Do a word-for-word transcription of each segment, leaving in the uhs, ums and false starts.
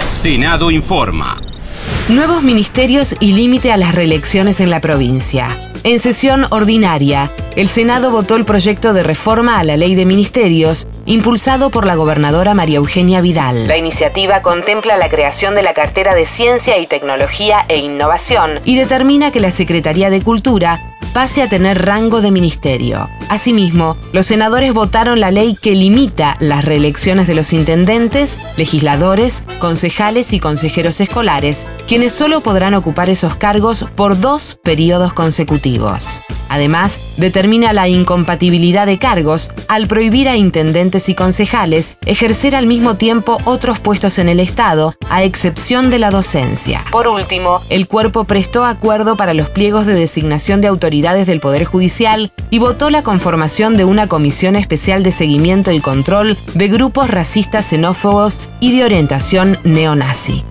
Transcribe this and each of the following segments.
Senado informa. Nuevos ministerios y límite a las reelecciones en la provincia. En sesión ordinaria, el Senado votó el proyecto de reforma a la Ley de Ministerios, impulsado por la gobernadora María Eugenia Vidal. La iniciativa contempla la creación de la cartera de Ciencia y Tecnología e Innovación y determina que la Secretaría de Cultura pase a tener rango de ministerio. Asimismo, los senadores votaron la ley que limita las reelecciones de los intendentes, legisladores, concejales y consejeros escolares, quienes solo podrán ocupar esos cargos por dos periodos consecutivos. Además, determina la incompatibilidad de cargos al prohibir a intendentes y concejales ejercer al mismo tiempo otros puestos en el Estado, a excepción de la docencia. Por último, el cuerpo prestó acuerdo para los pliegos de designación de autoridades del Poder Judicial y votó la conformación de una comisión especial de seguimiento y control de grupos racistas, xenófobos y de orientación neonazi.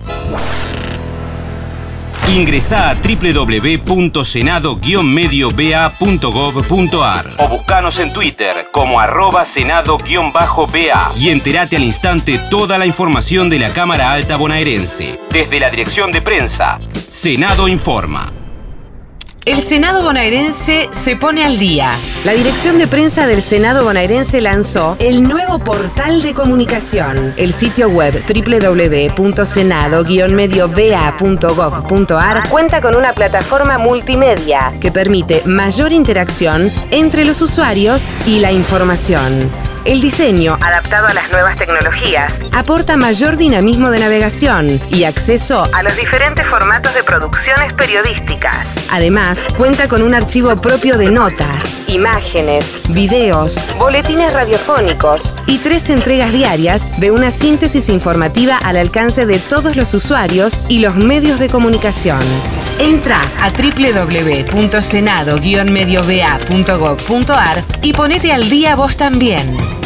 Ingresá a doble u doble u doble u punto senado guion medio b a punto gov punto a r o buscanos en Twitter como arroba senado-ba y entérate al instante toda la información de la Cámara Alta Bonaerense. Desde la Dirección de Prensa, Senado informa. El Senado bonaerense se pone al día. La Dirección de Prensa del Senado bonaerense lanzó el nuevo portal de comunicación. El sitio web doble u doble u doble u punto senado guion medio b a punto gov punto a r cuenta con una plataforma multimedia que permite mayor interacción entre los usuarios y la información. El diseño, adaptado a las nuevas tecnologías, aporta mayor dinamismo de navegación y acceso a los diferentes formatos de producciones periodísticas. Además, cuenta con un archivo propio de notas, imágenes, videos, boletines radiofónicos y tres entregas diarias de una síntesis informativa al alcance de todos los usuarios y los medios de comunicación. Entra a doble u doble u doble u punto senado guion medio b a punto gov punto a r y ponete al día vos también.